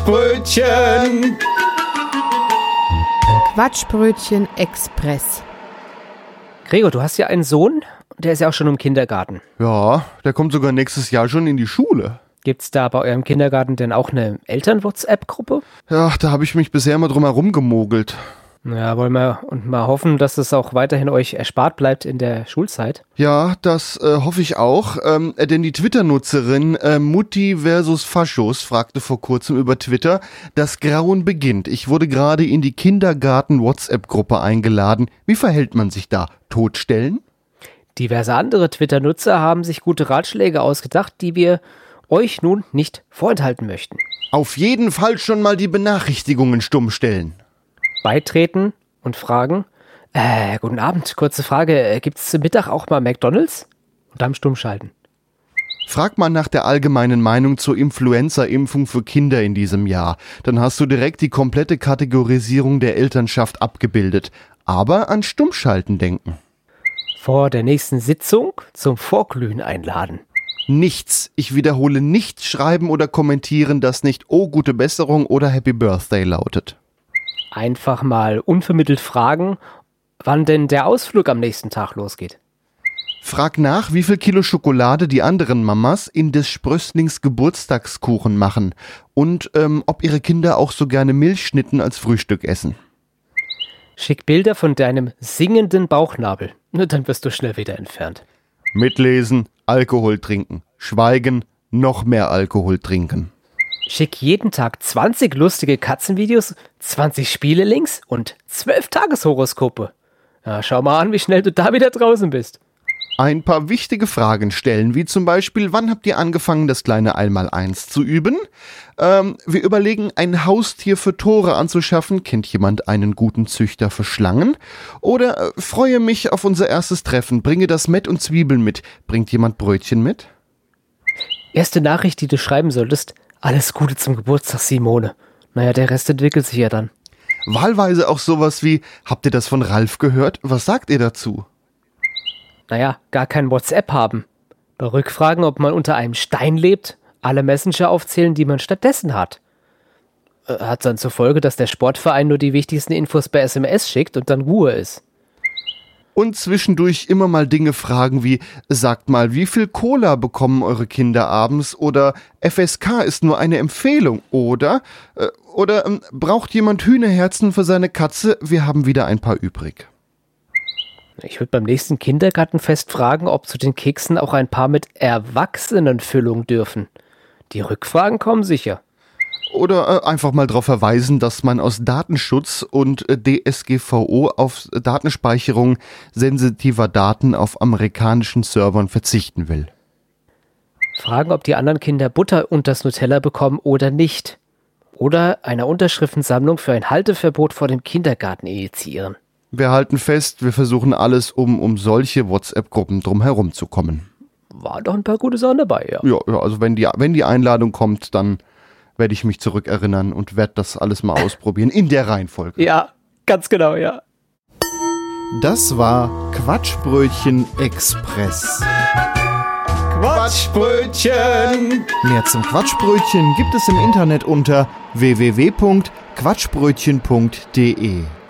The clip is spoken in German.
Quatschbrötchen! Quatschbrötchen Express. Gregor, du hast ja einen Sohn, der ist ja auch schon im Kindergarten. Ja, der kommt sogar nächstes Jahr schon in die Schule. Gibt's da bei eurem Kindergarten denn auch eine Eltern-WhatsApp-Gruppe? Ja, da habe ich mich bisher immer drum herum gemogelt. Ja, wollen wir und mal hoffen, dass es auch weiterhin euch erspart bleibt in der Schulzeit. Ja, das hoffe ich auch, denn die Twitter-Nutzerin Mutti versus Faschos fragte vor kurzem über Twitter, das Grauen beginnt. Ich wurde gerade in die Kindergarten-WhatsApp-Gruppe eingeladen. Wie verhält man sich da? Totstellen? Diverse andere Twitter-Nutzer haben sich gute Ratschläge ausgedacht, die wir euch nun nicht vorenthalten möchten. Auf jeden Fall schon mal die Benachrichtigungen stumm stellen. Beitreten und fragen. Guten Abend, kurze Frage. Gibt's zum Mittag auch mal McDonald's? Und dann stumm schalten. Frag mal nach der allgemeinen Meinung zur Influenza-Impfung für Kinder in diesem Jahr. Dann hast du direkt die komplette Kategorisierung der Elternschaft abgebildet. Aber an Stummschalten denken. Vor der nächsten Sitzung zum Vorglühen einladen. Nichts, ich wiederhole nichts schreiben oder kommentieren, das nicht "Oh, gute Besserung" oder "Happy Birthday" lautet. Einfach mal unvermittelt fragen, wann denn der Ausflug am nächsten Tag losgeht. Frag nach, wie viel Kilo Schokolade die anderen Mamas in des Sprösslings Geburtstagskuchen machen und ob ihre Kinder auch so gerne Milchschnitten als Frühstück essen. Schick Bilder von deinem singenden Bauchnabel, dann wirst du schnell wieder entfernt. Mitlesen, Alkohol trinken, schweigen, noch mehr Alkohol trinken. Schick jeden Tag 20 lustige Katzenvideos, 20 Spiele-Links und 12 Tageshoroskope. Ja, schau mal an, wie schnell du da wieder draußen bist. Ein paar wichtige Fragen stellen, wie zum Beispiel, wann habt ihr angefangen, das kleine 1x1 zu üben? Wir überlegen, ein Haustier für Tore anzuschaffen. Kennt jemand einen guten Züchter für Schlangen? Oder freue mich auf unser erstes Treffen, bringe das Mett und Zwiebeln mit. Bringt jemand Brötchen mit? Erste Nachricht, die du schreiben solltest: Alles Gute zum Geburtstag, Simone. Naja, der Rest entwickelt sich ja dann. Wahlweise auch sowas wie, habt ihr das von Ralf gehört? Was sagt ihr dazu? Naja, gar kein WhatsApp haben. Bei Rückfragen, ob man unter einem Stein lebt, alle Messenger aufzählen, die man stattdessen hat. Hat dann zur Folge, dass der Sportverein nur die wichtigsten Infos per SMS schickt und dann Ruhe ist. Und zwischendurch immer mal Dinge fragen wie, sagt mal, wie viel Cola bekommen eure Kinder abends? Oder FSK ist nur eine Empfehlung, oder braucht jemand Hühnerherzen für seine Katze? Wir haben wieder ein paar übrig. Ich würde beim nächsten Kindergartenfest fragen, ob zu den Keksen auch ein paar mit Erwachsenenfüllung dürfen. Die Rückfragen kommen sicher. Oder einfach mal darauf verweisen, dass man aus Datenschutz und DSGVO auf Datenspeicherung sensitiver Daten auf amerikanischen Servern verzichten will. Fragen, ob die anderen Kinder Butter und das Nutella bekommen oder nicht. Oder eine Unterschriftensammlung für ein Halteverbot vor dem Kindergarten initiieren. Wir halten fest, wir versuchen alles, um solche WhatsApp-Gruppen drumherum zu kommen. Waren doch ein paar gute Sachen dabei, ja. Ja, also wenn die Einladung kommt, dann werde ich mich zurückerinnern und werde das alles mal ausprobieren, in der Reihenfolge. Ja, ganz genau, ja. Das war Quatschbrötchen Express. Quatschbrötchen! Mehr zum Quatschbrötchen gibt es im Internet unter www.quatschbrötchen.de.